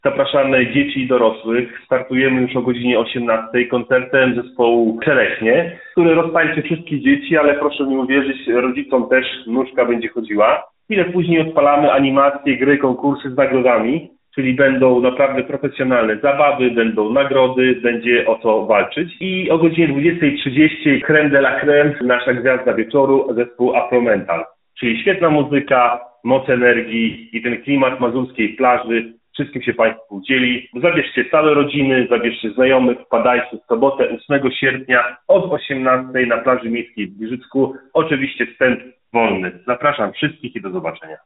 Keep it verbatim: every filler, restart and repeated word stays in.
Zapraszamy dzieci i dorosłych. Startujemy już o godzinie osiemnastej koncertem zespołu Czereśnie, który roztańczy wszystkich dzieci, ale proszę mi uwierzyć, rodzicom też nóżka będzie chodziła. Chwilę później odpalamy animacje, gry, konkursy z nagrodami, czyli będą naprawdę profesjonalne zabawy, będą nagrody, będzie o co walczyć. I o godzinie dwudziestej trzydzieści crème de la crème, nasza gwiazda wieczoru, zespół Afromental. Czyli świetna muzyka, moc energii i ten klimat mazurskiej plaży. Wszystkim się Państwu udzieli. Zabierzcie całe rodziny, zabierzcie znajomych, wpadajcie w sobotę ósmego sierpnia od osiemnastej na plaży miejskiej w Giżycku. Oczywiście wstęp wolny. Zapraszam wszystkich i do zobaczenia.